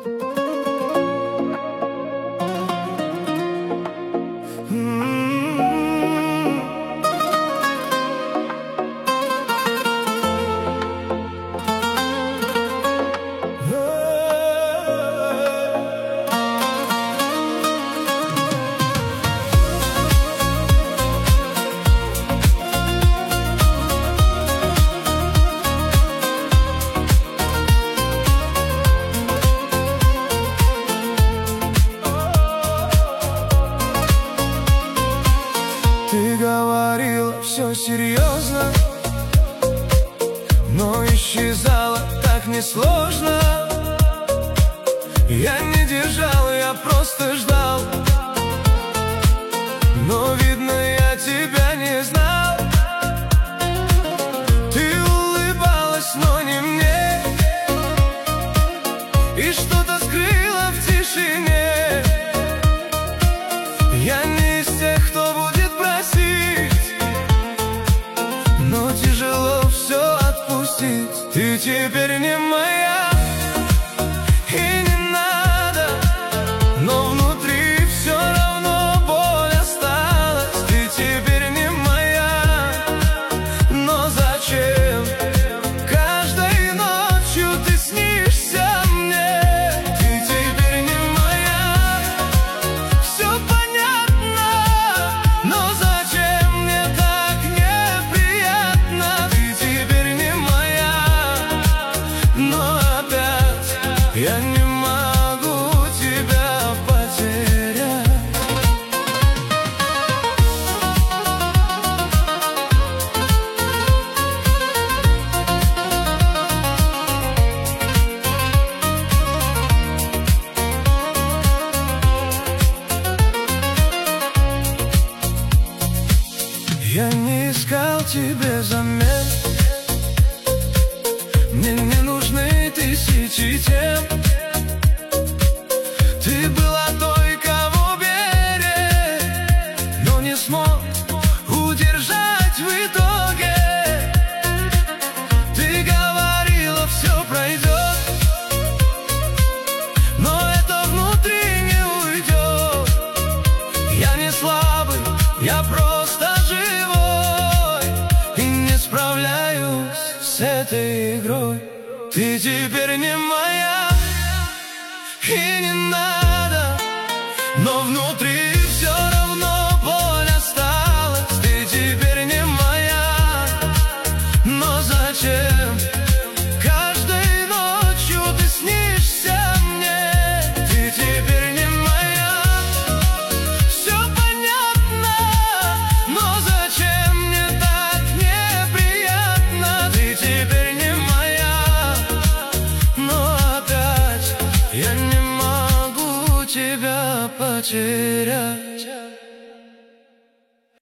Ты говорила все серьезно, но исчезала так несложно. Я не держал, я просто ждал, но, видно, я тебя не знал. Ты улыбалась, но не мне, и что-то скрыла в тишине. Я не из тех, кто будет просить, но тяжело все отпустить. Ты теперь не моя, и не надо, но внутри все равно боль осталась. Ты теперь не моя, но зачем? Каждой ночью ты снишься мне. Ты теперь не моя, все понятно, но зачем мне так неприятно? Ты теперь не моя, но опять я не могу тебя потерять. Я не искал тебе замен, мне не нужны тысячи тем. Ты была той, кого берег, но не смог удержать в итоге. Ты говорила, все пройдет, но это внутри не уйдет. Я не слабый, я просто живой, и не справляюсь с этой игрой. Ты теперь не моя, и не надо, но внутри все равно боль осталась. Ты теперь не моя, но зачем? Каждой ночью ты снишься мне. Ты теперь не моя, все понятно, но зачем мне так неприятно? Ты теперь не моя, но опять я не могу тебя потерять.